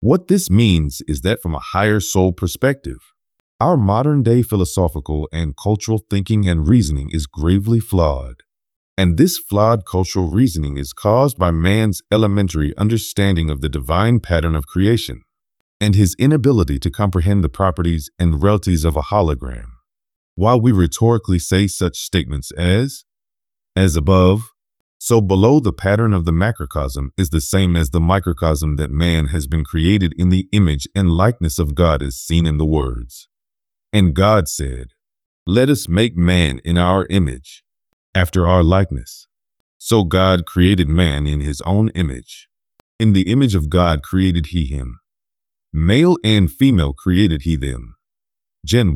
What this means is that from a higher soul perspective, our modern-day philosophical and cultural thinking and reasoning is gravely flawed. And this flawed cultural reasoning is caused by man's elementary understanding of the divine pattern of creation and his inability to comprehend the properties and realities of a hologram. While we rhetorically say such statements as above, so below, the pattern of the macrocosm is the same as the microcosm that man has been created in the image and likeness of God as seen in the words. And God said, "Let us make man in our image, after our likeness." So God created man in his own image. In the image of God created he him. Male and female created he them. Gen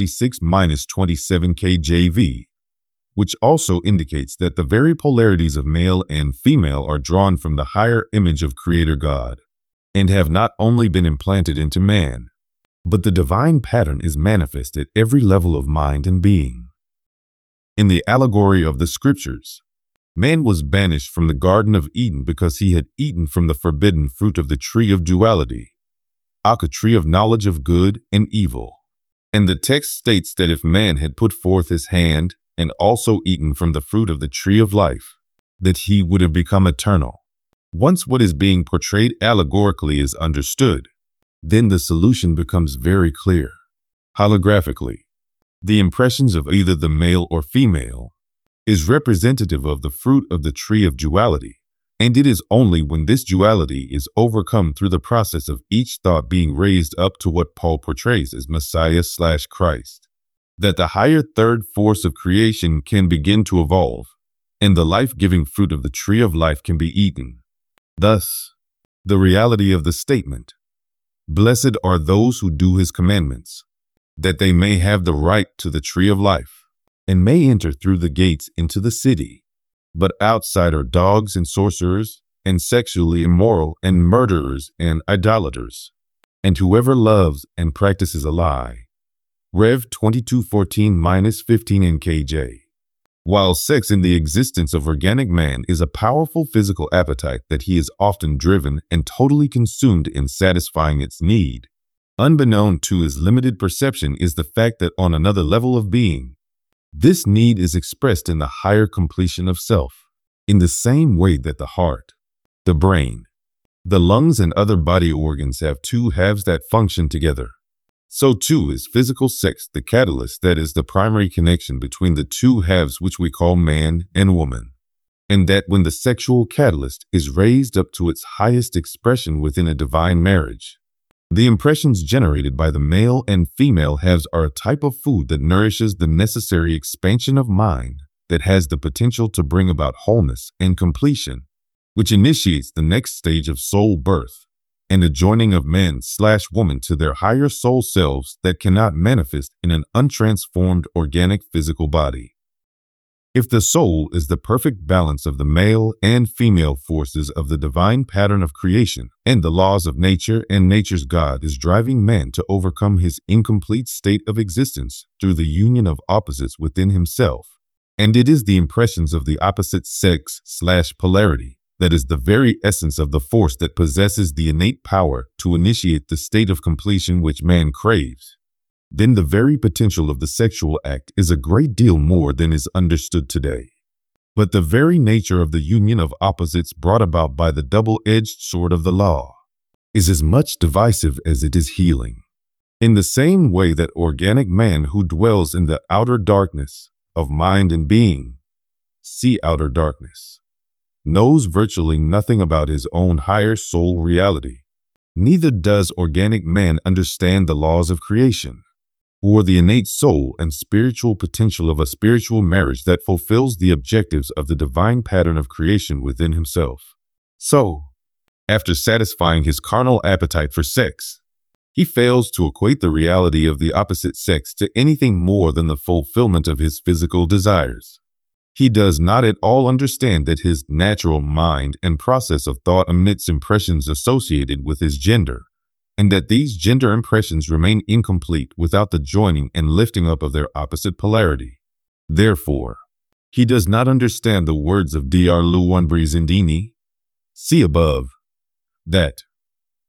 126-27 KJV, which also indicates that the very polarities of male and female are drawn from the higher image of Creator God, and have not only been implanted into man, but the divine pattern is manifest at every level of mind and being. In the allegory of the scriptures, man was banished from the Garden of Eden because he had eaten from the forbidden fruit of the tree of duality, a tree of knowledge of good and evil. And the text states that if man had put forth his hand and also eaten from the fruit of the tree of life, that he would have become eternal. Once what is being portrayed allegorically is understood, then the solution becomes very clear. Holographically, the impressions of either the male or female is representative of the fruit of the tree of duality, and it is only when this duality is overcome through the process of each thought being raised up to what Paul portrays as Messiah/Christ, that the higher third force of creation can begin to evolve, and the life-giving fruit of the tree of life can be eaten. Thus, the reality of the statement, "Blessed are those who do his commandments, that they may have the right to the tree of life, and may enter through the gates into the city. But outside are dogs and sorcerers, and sexually immoral, and murderers, and idolaters, and whoever loves and practices a lie." Rev 22:14-15 NKJ. While sex in the existence of organic man is a powerful physical appetite that he is often driven and totally consumed in satisfying its need, unbeknown to his limited perception is the fact that on another level of being, this need is expressed in the higher completion of self, in the same way that the heart, the brain, the lungs, and other body organs have two halves that function together. So too is physical sex the catalyst that is the primary connection between the two halves which we call man and woman, and that when the sexual catalyst is raised up to its highest expression within a divine marriage, the impressions generated by the male and female halves are a type of food that nourishes the necessary expansion of mind that has the potential to bring about wholeness and completion, which initiates the next stage of soul birth and the joining of man/woman to their higher soul selves that cannot manifest in an untransformed organic physical body. If the soul is the perfect balance of the male and female forces of the divine pattern of creation and the laws of nature, and nature's God is driving man to overcome his incomplete state of existence through the union of opposites within himself, and it is the impressions of the opposite sex/polarity that is the very essence of the force that possesses the innate power to initiate the state of completion which man craves, then the very potential of the sexual act is a great deal more than is understood today. But the very nature of the union of opposites brought about by the double-edged sword of the law is as much divisive as it is healing. In the same way that organic man who dwells in the outer darkness of mind and being, see outer darkness, knows virtually nothing about his own higher soul reality, neither does organic man understand the laws of creation, or the innate soul and spiritual potential of a spiritual marriage that fulfills the objectives of the divine pattern of creation within himself. So, after satisfying his carnal appetite for sex, he fails to equate the reality of the opposite sex to anything more than the fulfillment of his physical desires. He does not at all understand that his natural mind and process of thought emits impressions associated with his gender, and that these gender impressions remain incomplete without the joining and lifting up of their opposite polarity. Therefore, he does not understand the words of Dr. Luwunbri Zindini, see above, that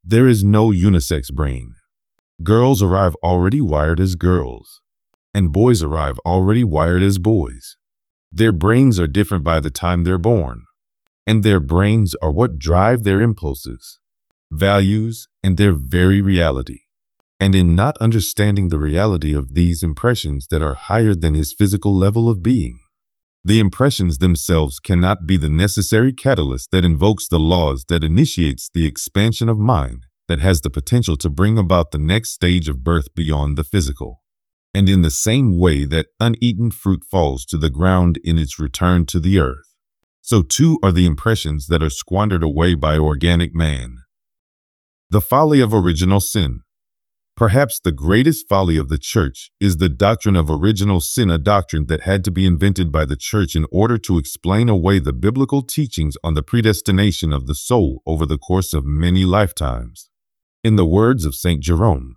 There is no unisex brain. Girls arrive already wired as girls, and boys arrive already wired as boys. Their brains are different by the time they're born, and their brains are what drive their impulses, values, and their very reality. And in not understanding the reality of these impressions that are higher than his physical level of being, the impressions themselves cannot be the necessary catalyst that invokes the laws that initiates the expansion of mind that has the potential to bring about the next stage of birth beyond the physical. And in the same way that uneaten fruit falls to the ground in its return to the earth, so too are the impressions that are squandered away by organic man. The folly of original sin. Perhaps the greatest folly of the church is the doctrine of original sin, a doctrine that had to be invented by the church in order to explain away the biblical teachings on the predestination of the soul over the course of many lifetimes. In the words of St. Jerome,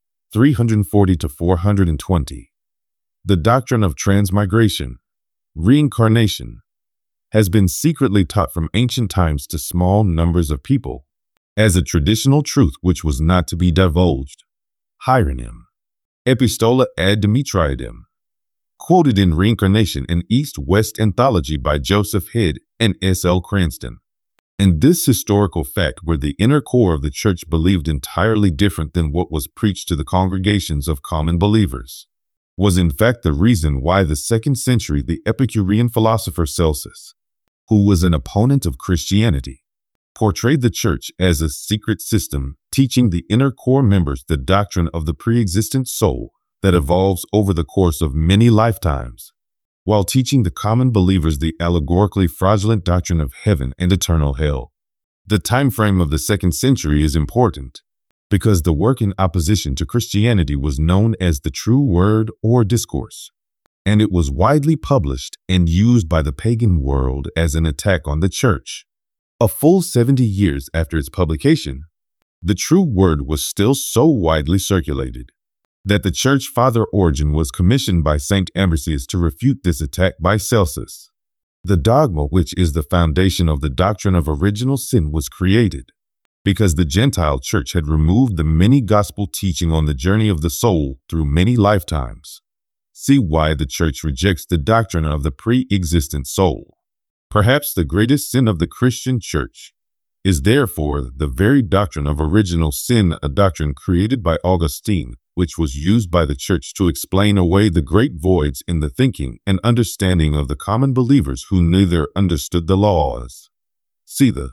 340 to 420, the doctrine of transmigration, reincarnation, has been secretly taught from ancient times to small numbers of people as a traditional truth which was not to be divulged. Hieronym, Epistola ad Demetriadem, quoted in Reincarnation, an East-West anthology by Joseph Head and S.L. Cranston. And this historical fact, where the inner core of the church believed entirely different than what was preached to the congregations of common believers, was in fact the reason why the 2nd century the Epicurean philosopher Celsus, who was an opponent of Christianity, portrayed the church as a secret system teaching the inner core members the doctrine of the pre-existent soul that evolves over the course of many lifetimes, while teaching the common believers the allegorically fraudulent doctrine of heaven and eternal hell. The time frame of the 2nd century is important because the work in opposition to Christianity was known as the True Word or Discourse, and it was widely published and used by the pagan world as an attack on the church. A full 70 years after its publication, the True Word was still so widely circulated that the church father Origen was commissioned by St. Ambrosius to refute this attack by Celsus. The dogma, which is the foundation of the doctrine of original sin, was created because the Gentile church had removed the many gospel teaching on the journey of the soul through many lifetimes. See why the church rejects the doctrine of the pre-existent soul. Perhaps the greatest sin of the Christian church is therefore the very doctrine of original sin, a doctrine created by Augustine, which was used by the church to explain away the great voids in the thinking and understanding of the common believers who neither understood the laws, see the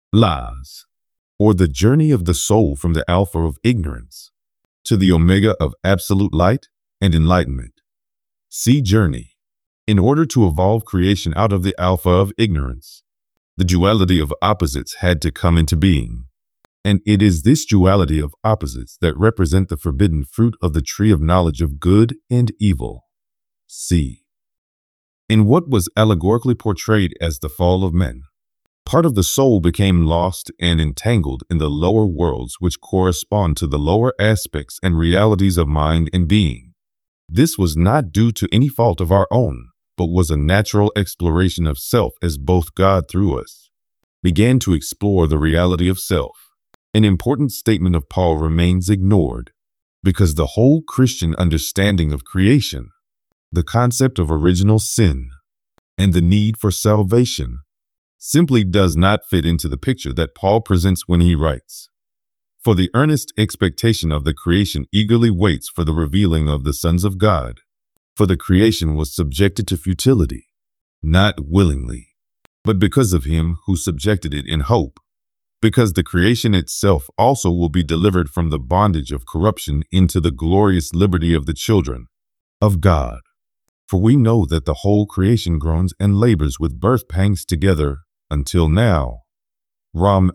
laws, or the journey of the soul from the alpha of ignorance to the omega of absolute light and enlightenment. See journey. In order to evolve creation out of the alpha of ignorance, the duality of opposites had to come into being. And it is this duality of opposites that represent the forbidden fruit of the tree of knowledge of good and evil. See. In what was allegorically portrayed as the fall of men, part of the soul became lost and entangled in the lower worlds which correspond to the lower aspects and realities of mind and being. This was not due to any fault of our own, but was a natural exploration of self as both God through us began to explore the reality of self. An important statement of Paul remains ignored because the whole Christian understanding of creation, the concept of original sin, and the need for salvation simply does not fit into the picture that Paul presents when he writes, "For the earnest expectation of the creation eagerly waits for the revealing of the sons of God. For the creation was subjected to futility, not willingly, but because of him who subjected it in hope, because the creation itself also will be delivered from the bondage of corruption into the glorious liberty of the children of God. For we know that the whole creation groans and labors with birth pangs together until now." Rom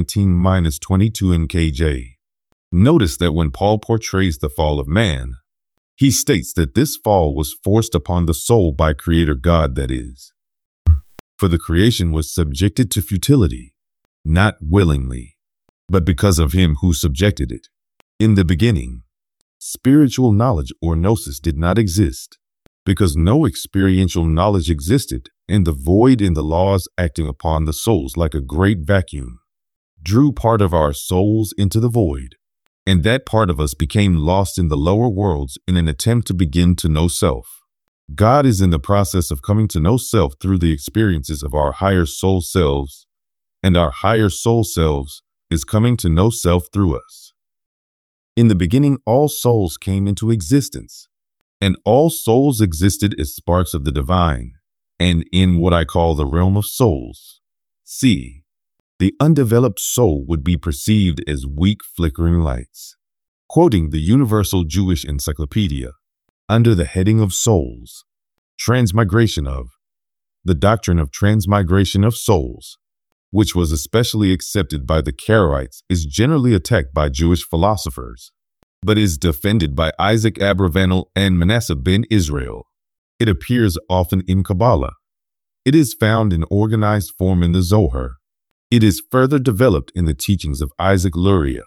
8:19-22 NKJ. Notice that when Paul portrays the fall of man, he states that this fall was forced upon the soul by Creator God, that is, for the creation was subjected to futility, not willingly, but because of him who subjected it. In the beginning, spiritual knowledge or gnosis did not exist, because no experiential knowledge existed, and the void in the laws acting upon the souls like a great vacuum drew part of our souls into the void, and that part of us became lost in the lower worlds in an attempt to begin to know self. God is in the process of coming to know self through the experiences of our higher soul selves, and our higher soul selves is coming to know self through us. In the beginning, all souls came into existence, and all souls existed as sparks of the divine, and in what I call the realm of souls. See, the undeveloped soul would be perceived as weak flickering lights. Quoting the Universal Jewish Encyclopedia, under the heading of souls, transmigration of, the doctrine of transmigration of souls, which was especially accepted by the Karaites, is generally attacked by Jewish philosophers, but is defended by Isaac Abravanel and Manasseh ben Israel. It appears often in Kabbalah. It is found in organized form in the Zohar. It is further developed in the teachings of Isaac Luria,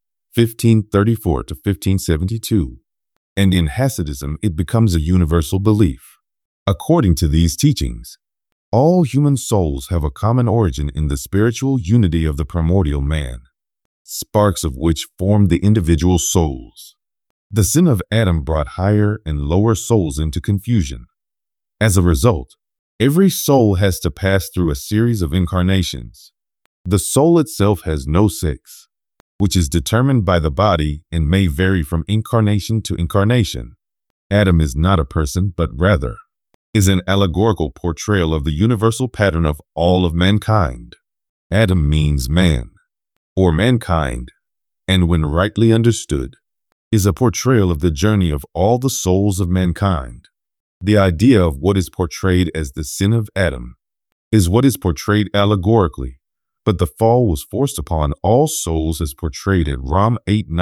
1534 to 1572, and in Hasidism it becomes a universal belief. According to these teachings, all human souls have a common origin in the spiritual unity of the primordial man, sparks of which form the individual souls. The sin of Adam brought higher and lower souls into confusion. As a result, every soul has to pass through a series of incarnations. The soul itself has no sex, which is determined by the body and may vary from incarnation to incarnation. Adam is not a person, but rather is an allegorical portrayal of the universal pattern of all of mankind. Adam means man, or mankind, and when rightly understood, is a portrayal of the journey of all the souls of mankind. The idea of what is portrayed as the sin of Adam is what is portrayed allegorically, but the fall was forced upon all souls as portrayed at Rom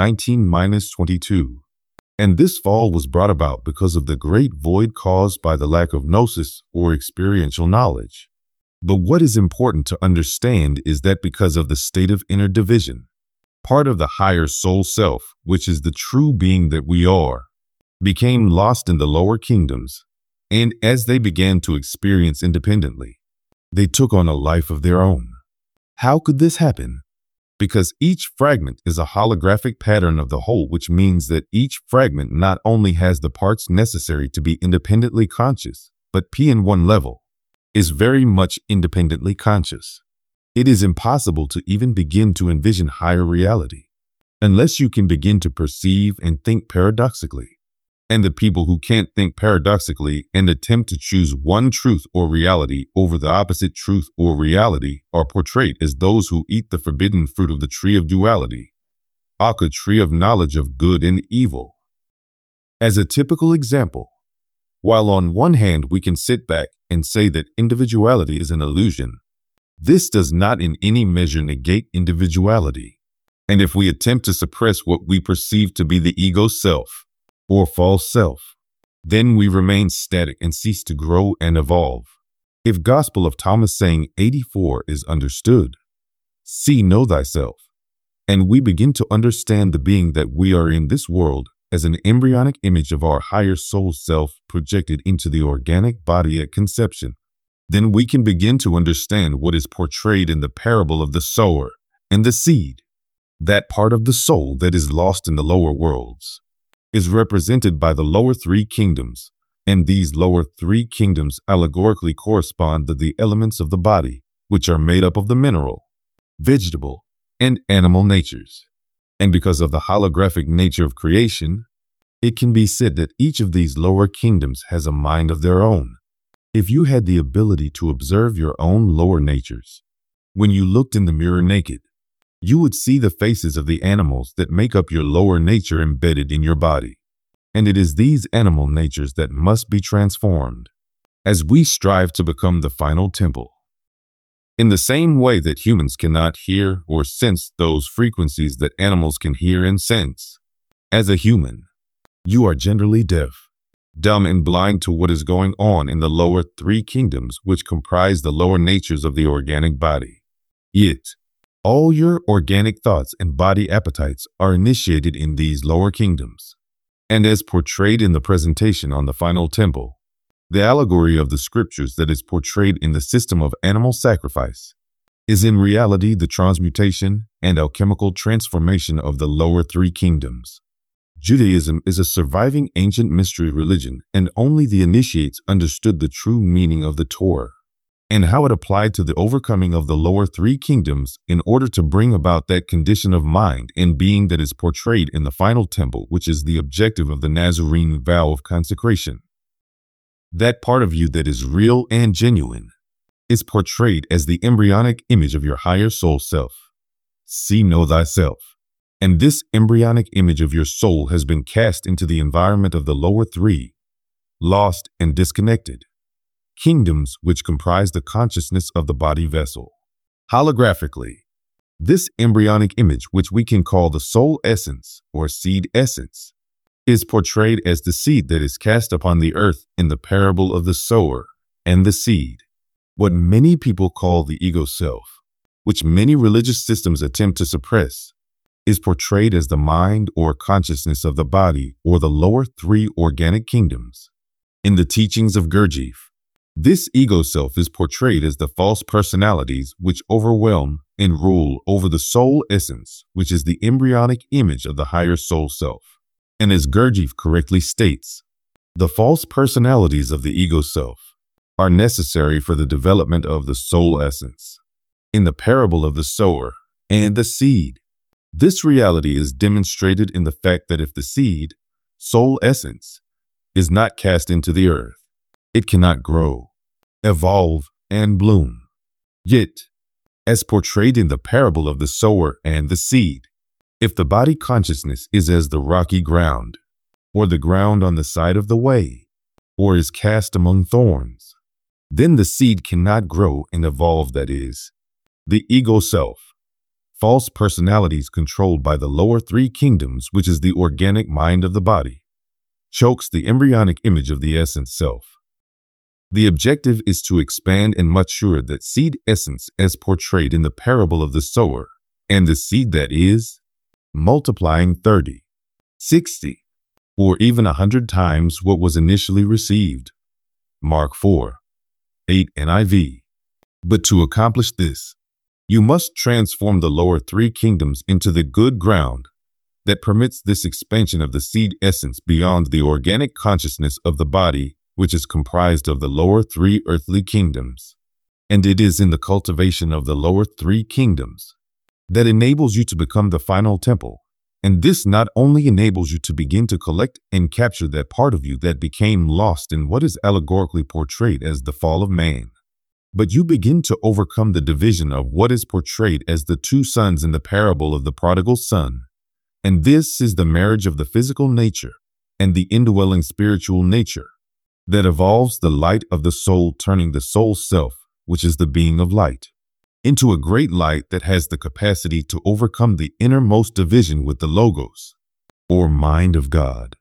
8:19-22. And this fall was brought about because of the great void caused by the lack of gnosis or experiential knowledge. But what is important to understand is that because of the state of inner division, part of the higher soul self, which is the true being that we are, became lost in the lower kingdoms, and as they began to experience independently, they took on a life of their own. How could this happen? Because each fragment is a holographic pattern of the whole, which means that each fragment not only has the parts necessary to be independently conscious, but in one level, is very much independently conscious. It is impossible to even begin to envision higher reality unless you can begin to perceive and think paradoxically. And the people who can't think paradoxically and attempt to choose one truth or reality over the opposite truth or reality are portrayed as those who eat the forbidden fruit of the tree of duality, aka tree of knowledge of good and evil. As a typical example, while on one hand we can sit back and say that individuality is an illusion, this does not in any measure negate individuality. And if we attempt to suppress what we perceive to be the ego self, or false self, then we remain static and cease to grow and evolve. If Gospel of Thomas saying 84 is understood, see, know thyself, and we begin to understand the being that we are in this world as an embryonic image of our higher soul self projected into the organic body at conception, then we can begin to understand what is portrayed in the parable of the sower and the seed. That part of the soul that is lost in the lower worlds is represented by the lower three kingdoms, and these lower three kingdoms allegorically correspond to the elements of the body, which are made up of the mineral, vegetable, and animal natures. And because of the holographic nature of creation, it can be said that each of these lower kingdoms has a mind of their own. If you had the ability to observe your own lower natures, when you looked in the mirror naked, you would see the faces of the animals that make up your lower nature embedded in your body. And it is these animal natures that must be transformed as we strive to become the final temple. In the same way that humans cannot hear or sense those frequencies that animals can hear and sense, as a human, you are generally deaf, dumb, and blind to what is going on in the lower three kingdoms, which comprise the lower natures of the organic body. Yet, all your organic thoughts and body appetites are initiated in these lower kingdoms. And as portrayed in the presentation on the final temple, the allegory of the scriptures that is portrayed in the system of animal sacrifice, is in reality the transmutation and alchemical transformation of the lower three kingdoms. Judaism is a surviving ancient mystery religion, and only the initiates understood the true meaning of the Torah and how it applied to the overcoming of the lower three kingdoms in order to bring about that condition of mind and being that is portrayed in the final temple, which is the objective of the Nazarene vow of consecration. That part of you that is real and genuine is portrayed as the embryonic image of your higher soul self. See, know thyself. And this embryonic image of your soul has been cast into the environment of the lower three, lost and disconnected kingdoms which comprise the consciousness of the body vessel. Holographically, this embryonic image, which we can call the soul essence or seed essence, is portrayed as the seed that is cast upon the earth in the parable of the sower and the seed. What many people call the ego self, which many religious systems attempt to suppress, is portrayed as the mind or consciousness of the body or the lower three organic kingdoms. In the teachings of Gurdjieff, this ego self is portrayed as the false personalities which overwhelm and rule over the soul essence, which is the embryonic image of the higher soul self. And as Gurdjieff correctly states, the false personalities of the ego self are necessary for the development of the soul essence. In the parable of the sower and the seed, this reality is demonstrated in the fact that if the seed, soul essence, is not cast into the earth, it cannot grow, evolve, and bloom. Yet, as portrayed in the parable of the sower and the seed, if the body consciousness is as the rocky ground, or the ground on the side of the way, or is cast among thorns, then the seed cannot grow and evolve, that is, the ego self, false personalities controlled by the lower three kingdoms, which is the organic mind of the body, chokes the embryonic image of the essence self. The objective is to expand and mature that seed essence as portrayed in the parable of the sower and the seed that is, multiplying 30, 60, or even 100 times what was initially received. Mark 4:8 NIV. But to accomplish this, you must transform the lower three kingdoms into the good ground that permits this expansion of the seed essence beyond the organic consciousness of the body, which is comprised of the lower three earthly kingdoms. And it is in the cultivation of the lower three kingdoms that enables you to become the final temple. And this not only enables you to begin to collect and capture that part of you that became lost in what is allegorically portrayed as the fall of man, but you begin to overcome the division of what is portrayed as the two sons in the parable of the prodigal son. And this is the marriage of the physical nature and the indwelling spiritual nature that evolves the light of the soul, turning the soul self, which is the being of light, into a great light that has the capacity to overcome the innermost division with the logos, or mind of God.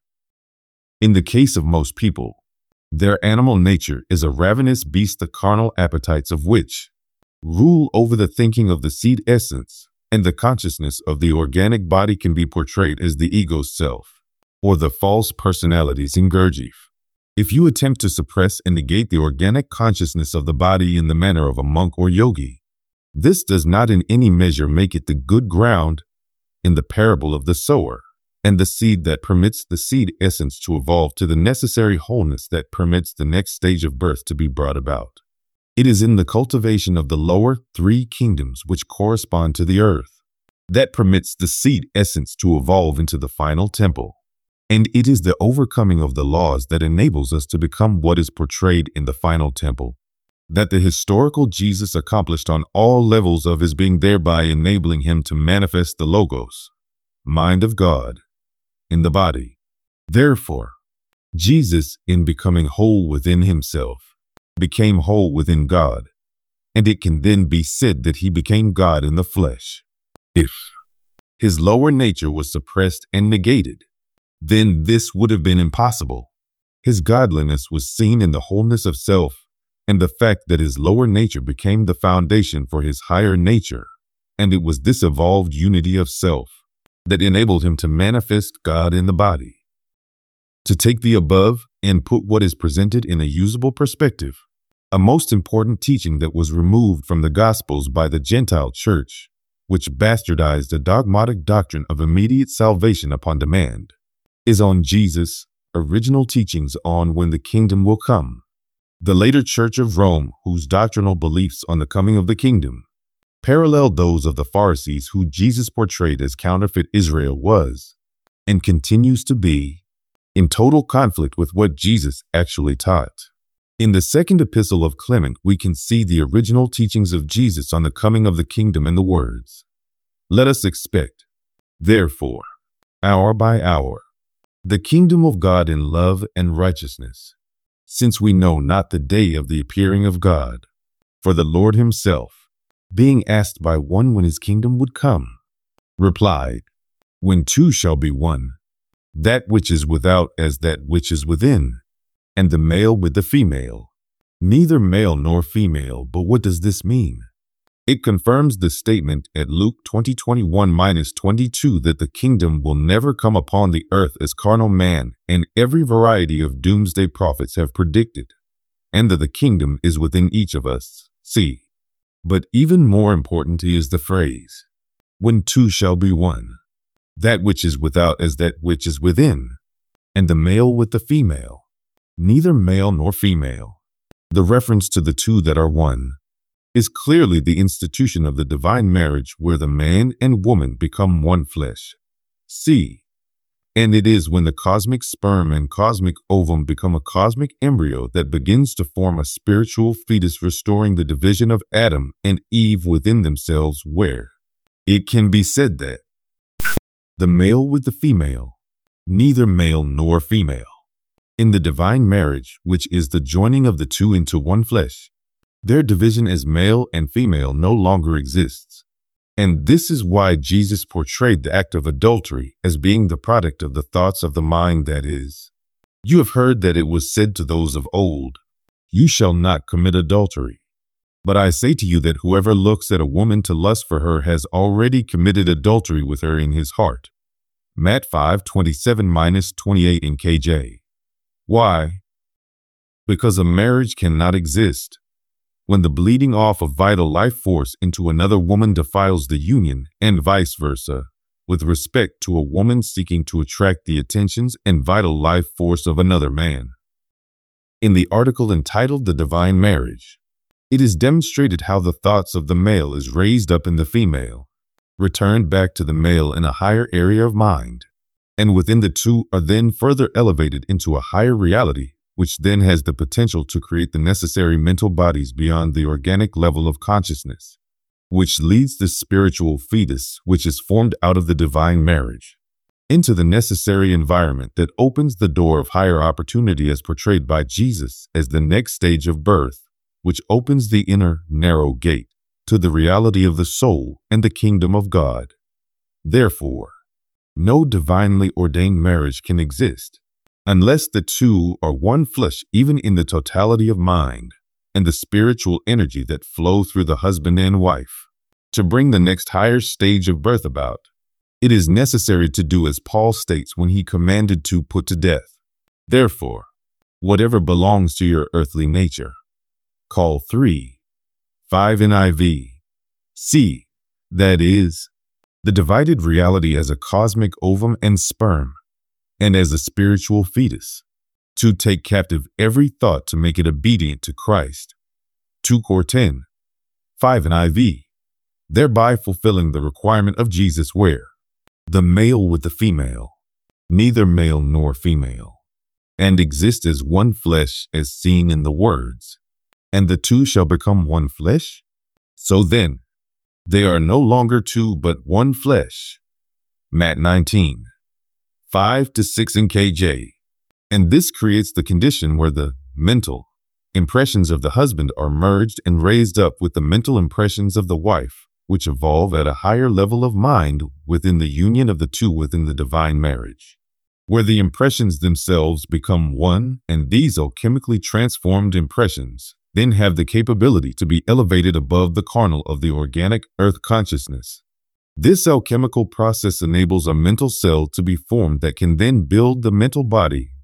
In the case of most people, their animal nature is a ravenous beast, the carnal appetites of which rule over the thinking of the seed essence, and the consciousness of the organic body can be portrayed as the ego self, or the false personalities in Gurdjieff. If you attempt to suppress and negate the organic consciousness of the body in the manner of a monk or yogi, this does not in any measure make it the good ground in the parable of the sower and the seed that permits the seed essence to evolve to the necessary wholeness that permits the next stage of birth to be brought about. It is in the cultivation of the lower three kingdoms, which correspond to the earth, that permits the seed essence to evolve into the final temple. And it is the overcoming of the laws that enables us to become what is portrayed in the final temple, that the historical Jesus accomplished on all levels of his being, thereby enabling him to manifest the Logos, mind of God, in the body. Therefore, Jesus, in becoming whole within himself, became whole within God, and it can then be said that he became God in the flesh. If his lower nature was suppressed and negated, then this would have been impossible. His godliness was seen in the wholeness of self, and the fact that his lower nature became the foundation for his higher nature, and it was this evolved unity of self that enabled him to manifest God in the body. To take the above and put what is presented in a usable perspective, a most important teaching that was removed from the Gospels by the Gentile church, which bastardized the dogmatic doctrine of immediate salvation upon demand, is on Jesus' original teachings on when the kingdom will come. The later Church of Rome, whose doctrinal beliefs on the coming of the kingdom paralleled those of the Pharisees who Jesus portrayed as counterfeit Israel, was, and continues to be, in total conflict with what Jesus actually taught. In the second epistle of Clement, we can see the original teachings of Jesus on the coming of the kingdom in the words, "Let us expect, therefore, hour by hour, the kingdom of God in love and righteousness, since we know not the day of the appearing of God. For the Lord himself, being asked by one when his kingdom would come, replied, When two shall be one, that which is without as that which is within, and the male with the female, neither male nor female. But what does this mean? It confirms the statement at Luke 20:21-22 that the kingdom will never come upon the earth as carnal man and every variety of doomsday prophets have predicted, and that the kingdom is within each of us. See. But even more important is the phrase, when two shall be one, that which is without as that which is within, and the male with the female, neither male nor female. The reference to the two that are one is clearly the institution of the divine marriage where the man and woman become one flesh. See. And it is when the cosmic sperm and cosmic ovum become a cosmic embryo that begins to form a spiritual fetus, restoring the division of Adam and Eve within themselves, where it can be said that the male with the female, neither male nor female. In the divine marriage, which is the joining of the two into one flesh, their division as male and female no longer exists. And this is why Jesus portrayed the act of adultery as being the product of the thoughts of the mind, that is, you have heard that it was said to those of old, You shall not commit adultery. But I say to you that whoever looks at a woman to lust for her has already committed adultery with her in his heart. Matt 5:27-28 in KJ. Why? Because a marriage cannot exist when the bleeding off of vital life force into another woman defiles the union, and vice versa, with respect to a woman seeking to attract the attentions and vital life force of another man. In the article entitled The Divine Marriage, it is demonstrated how the thoughts of the male is raised up in the female, returned back to the male in a higher area of mind, and within the two are then further elevated into a higher reality, which then has the potential to create the necessary mental bodies beyond the organic level of consciousness, which leads the spiritual fetus, which is formed out of the divine marriage, into the necessary environment that opens the door of higher opportunity as portrayed by Jesus as the next stage of birth, which opens the inner, narrow gate to the reality of the soul and the kingdom of God. Therefore, no divinely ordained marriage can exist unless the two are one flesh, even in the totality of mind and the spiritual energy that flow through the husband and wife. To bring the next higher stage of birth about, it is necessary to do as Paul states when he commanded to put to death, therefore, whatever belongs to your earthly nature. Call 3:5 NIV. C. That is, the divided reality as a cosmic ovum and sperm, and as a spiritual fetus, to take captive every thought to make it obedient to Christ. 2 Cor 10:5 NIV. Thereby fulfilling the requirement of Jesus where the male with the female, neither male nor female, and exist as one flesh as seen in the words, and the two shall become one flesh. So then, they are no longer two but one flesh. Matt 19:5-6 in KJ. And this creates the condition where the mental impressions of the husband are merged and raised up with the mental impressions of the wife, which evolve at a higher level of mind within the union of the two within the divine marriage, where the impressions themselves become one, and these alchemically transformed impressions then have the capability to be elevated above the carnal of the organic earth consciousness. This alchemical process enables a mental cell to be formed that can then build the mental body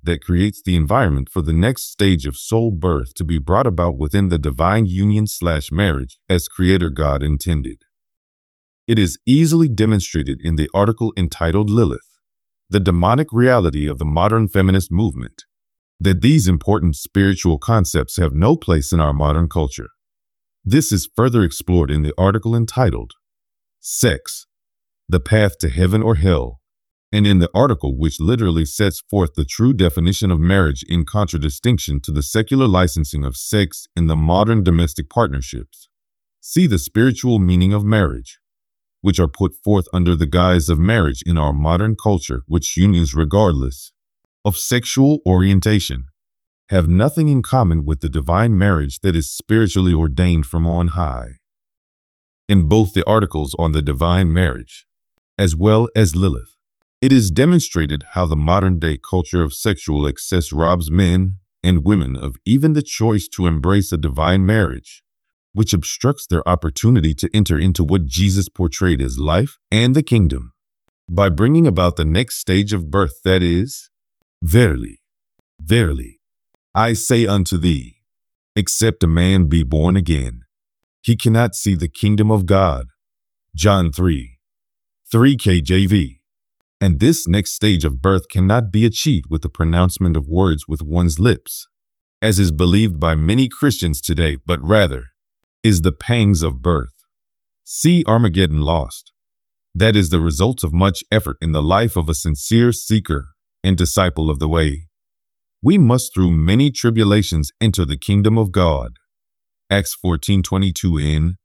that creates the environment for the next stage of soul birth to be brought about within the divine union/marriage as Creator God intended. It is easily demonstrated in the article entitled Lilith, the demonic reality of the modern feminist movement, that these important spiritual concepts have no place in our modern culture. This is further explored in the article entitled Sex, the Path to Heaven or Hell, and in the article which literally sets forth the true definition of marriage in contradistinction to the secular licensing of sex in the modern domestic partnerships. See the spiritual meaning of marriage, which are put forth under the guise of marriage in our modern culture, which unions, regardless of sexual orientation, have nothing in common with the divine marriage that is spiritually ordained from on high. In both the articles on the divine marriage, as well as Lilith, it is demonstrated how the modern-day culture of sexual excess robs men and women of even the choice to embrace a divine marriage, which obstructs their opportunity to enter into what Jesus portrayed as life and the kingdom, by bringing about the next stage of birth, that is, verily, verily, I say unto thee, except a man be born again, he cannot see the kingdom of God. John 3:3 KJV. And this next stage of birth cannot be achieved with the pronouncement of words with one's lips, as is believed by many Christians today, but rather is the pangs of birth. See Armageddon Lost. That is the result of much effort in the life of a sincere seeker and disciple of the way. We must through many tribulations enter the kingdom of God. Acts 14:22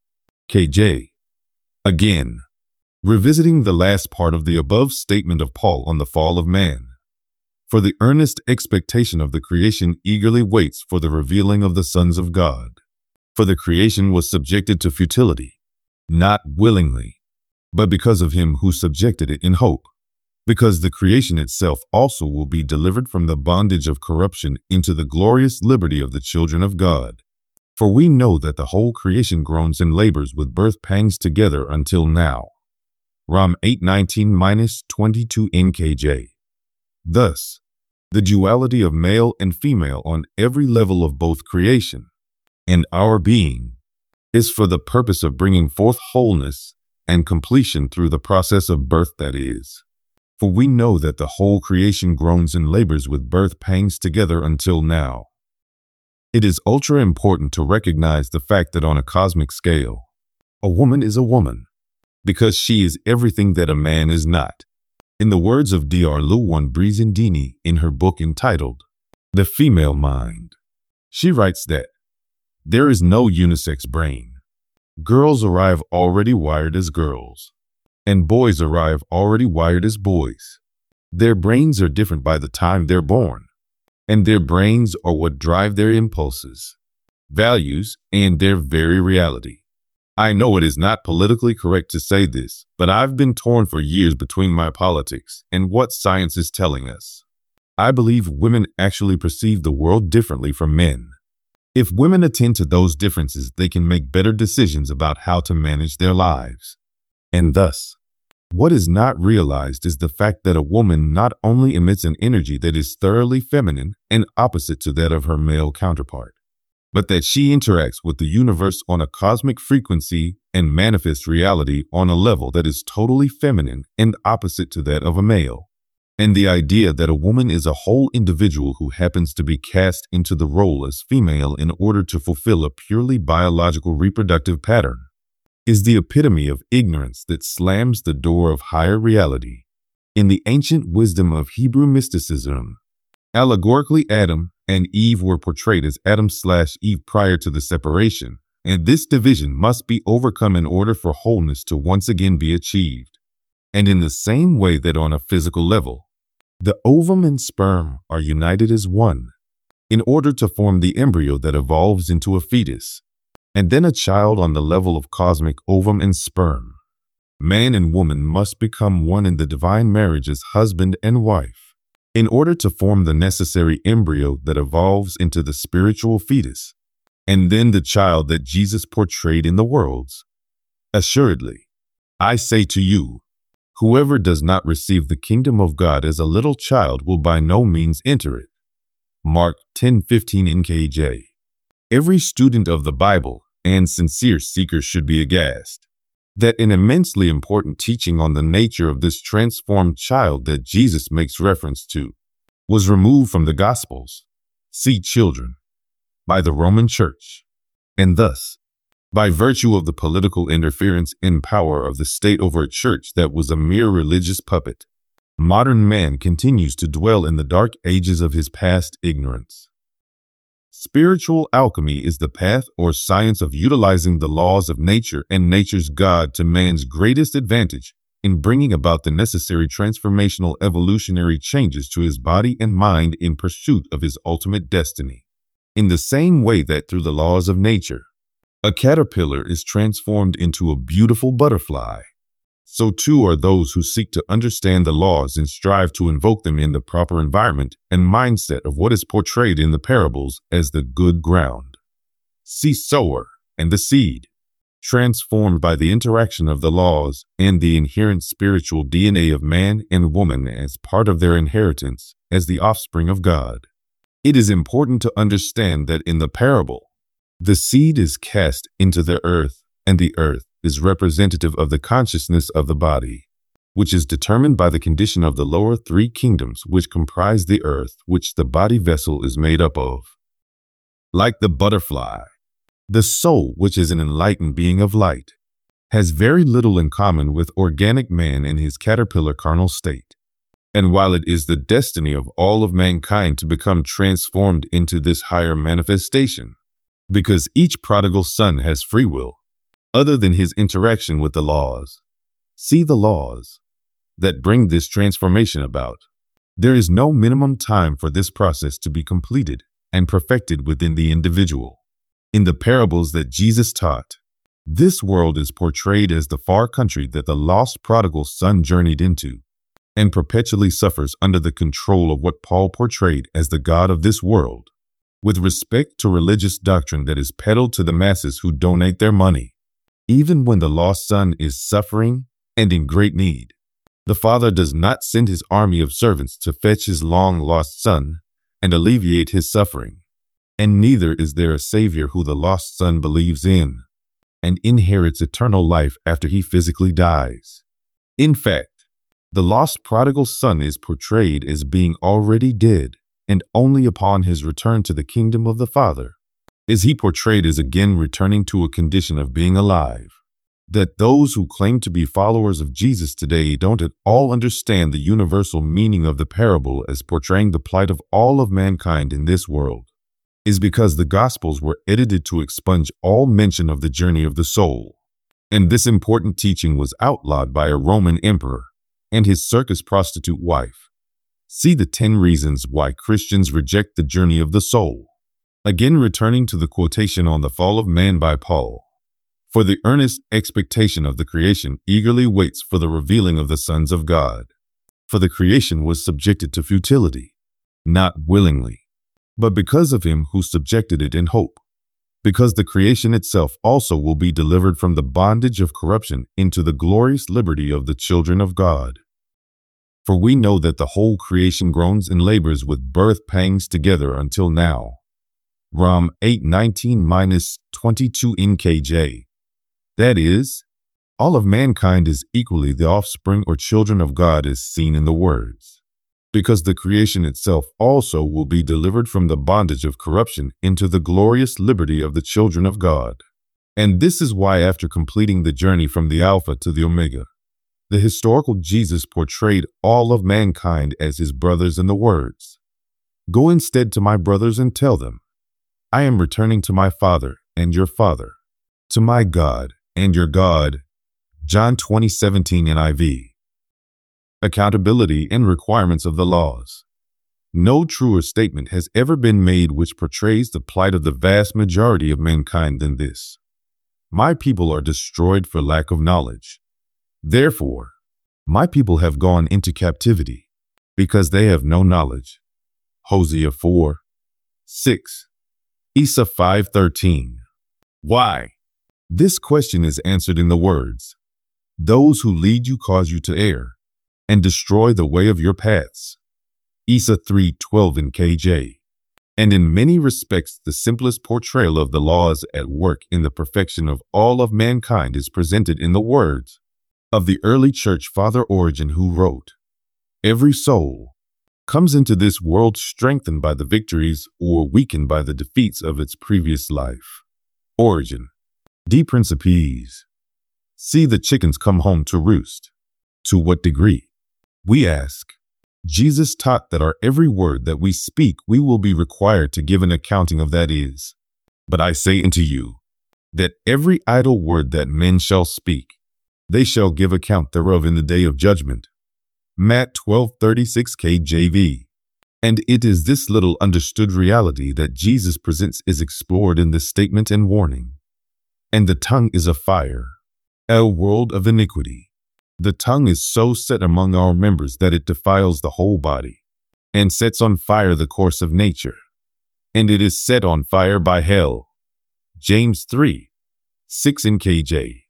KJ. Again, revisiting the last part of the above statement of Paul on the fall of man. For the earnest expectation of the creation eagerly waits for the revealing of the sons of God. For the creation was subjected to futility, not willingly, but because of him who subjected it in hope, because the creation itself also will be delivered from the bondage of corruption into the glorious liberty of the children of God. For we know that the whole creation groans and labors with birth pangs together until now. Rom 8:19-22 NKJ. Thus, the duality of male and female on every level of both creation and our being is for the purpose of bringing forth wholeness and completion through the process of birth, that is. For we know that the whole creation groans and labors with birth pangs together until now. It is ultra important to recognize the fact that on a cosmic scale, a woman is a woman, because she is everything that a man is not. In the words of Dr. Luwan Brizendini in her book entitled The Female Mind, she writes that there is no unisex brain. Girls arrive already wired as girls, and boys arrive already wired as boys. Their brains are different by the time they're born, and their brains are what drive their impulses, values, and their very reality. I know it is not politically correct to say this, but I've been torn for years between my politics and what science is telling us. I believe women actually perceive the world differently from men. If women attend to those differences, they can make better decisions about how to manage their lives. And thus, what is not realized is the fact that a woman not only emits an energy that is thoroughly feminine and opposite to that of her male counterpart, but that she interacts with the universe on a cosmic frequency and manifests reality on a level that is totally feminine and opposite to that of a male. And the idea that a woman is a whole individual who happens to be cast into the role as female in order to fulfill a purely biological reproductive pattern is the epitome of ignorance that slams the door of higher reality. In the ancient wisdom of Hebrew mysticism, allegorically Adam and Eve were portrayed as Adam/Eve prior to the separation, and this division must be overcome in order for wholeness to once again be achieved. And in the same way that on a physical level, the ovum and sperm are united as one in order to form the embryo that evolves into a fetus, and then a child on the level of cosmic ovum and sperm. Man and woman must become one in the divine marriage as husband and wife, in order to form the necessary embryo that evolves into the spiritual fetus, and then the child that Jesus portrayed in the worlds. Assuredly, I say to you, whoever does not receive the kingdom of God as a little child will by no means enter it. Mark 10:15 NKJ. Every student of the Bible and sincere seeker should be aghast that an immensely important teaching on the nature of this transformed child that Jesus makes reference to was removed from the Gospels, see children, by the Roman Church, and thus, by virtue of the political interference in power of the state over a church that was a mere religious puppet, modern man continues to dwell in the dark ages of his past ignorance. Spiritual alchemy is the path or science of utilizing the laws of nature and nature's God to man's greatest advantage in bringing about the necessary transformational evolutionary changes to his body and mind in pursuit of his ultimate destiny. In the same way that through the laws of nature, a caterpillar is transformed into a beautiful butterfly, so too are those who seek to understand the laws and strive to invoke them in the proper environment and mindset of what is portrayed in the parables as the good ground. See sower and the seed, transformed by the interaction of the laws and the inherent spiritual DNA of man and woman as part of their inheritance as the offspring of God. It is important to understand that in the parable, the seed is cast into the earth, and the earth is representative of the consciousness of the body, which is determined by the condition of the lower three kingdoms which comprise the earth, which the body vessel is made up of. Like the butterfly, the soul, which is an enlightened being of light, has very little in common with organic man in his caterpillar carnal state. And while it is the destiny of all of mankind to become transformed into this higher manifestation, because each prodigal son has free will, other than his interaction with the laws. See the laws that bring this transformation about. There is no minimum time for this process to be completed and perfected within the individual. In the parables that Jesus taught, this world is portrayed as the far country that the lost prodigal son journeyed into, and perpetually suffers under the control of what Paul portrayed as the God of this world, with respect to religious doctrine that is peddled to the masses who donate their money. Even when the lost son is suffering and in great need, the father does not send his army of servants to fetch his long-lost son and alleviate his suffering. And neither is there a savior who the lost son believes in and inherits eternal life after he physically dies. In fact, the lost prodigal son is portrayed as being already dead, and only upon his return to the kingdom of the Father is he portrayed as again returning to a condition of being alive. That those who claim to be followers of Jesus today don't at all understand the universal meaning of the parable as portraying the plight of all of mankind in this world is because the Gospels were edited to expunge all mention of the journey of the soul, and this important teaching was outlawed by a Roman emperor and his circus prostitute wife. See the 10 reasons why Christians reject the journey of the soul. Again, returning to the quotation on the fall of man by Paul. For the earnest expectation of the creation eagerly waits for the revealing of the sons of God. For the creation was subjected to futility, not willingly, but because of him who subjected it in hope. Because the creation itself also will be delivered from the bondage of corruption into the glorious liberty of the children of God. For we know that the whole creation groans and labors with birth pangs together until now. Rom 8:19-22 NKJ. That is, all of mankind is equally the offspring or children of God as seen in the words. Because the creation itself also will be delivered from the bondage of corruption into the glorious liberty of the children of God. And this is why after completing the journey from the Alpha to the Omega, the historical Jesus portrayed all of mankind as his brothers in the words, "Go instead to my brothers and tell them, I am returning to my Father and your Father, to my God and your God." John 20:17 NIV. Accountability and requirements of the laws. No truer statement has ever been made which portrays the plight of the vast majority of mankind than this. My people are destroyed for lack of knowledge. Therefore, my people have gone into captivity because they have no knowledge. Hosea 4:6. Isa 5:13. Why? This question is answered in the words, "Those who lead you cause you to err and destroy the way of your paths." Isa 3:12 NKJ. and in many respects the simplest portrayal of the laws at work in the perfection of all of mankind is presented in the words of the early church father Origen, who wrote, "Every soul comes into this world strengthened by the victories or weakened by the defeats of its previous life." Origen. De Principiis. See the chickens come home to roost. To what degree? We ask. Jesus taught that our every word that we speak we will be required to give an accounting of, that is. But I say unto you, that every idle word that men shall speak, they shall give account thereof in the day of judgment. Matt 12:36 KJV. And it is this little understood reality that Jesus presents is explored in this statement and warning. And the tongue is a fire, a world of iniquity. The tongue is so set among our members that it defiles the whole body, and sets on fire the course of nature. And it is set on fire by hell. James 3:6 in KJ.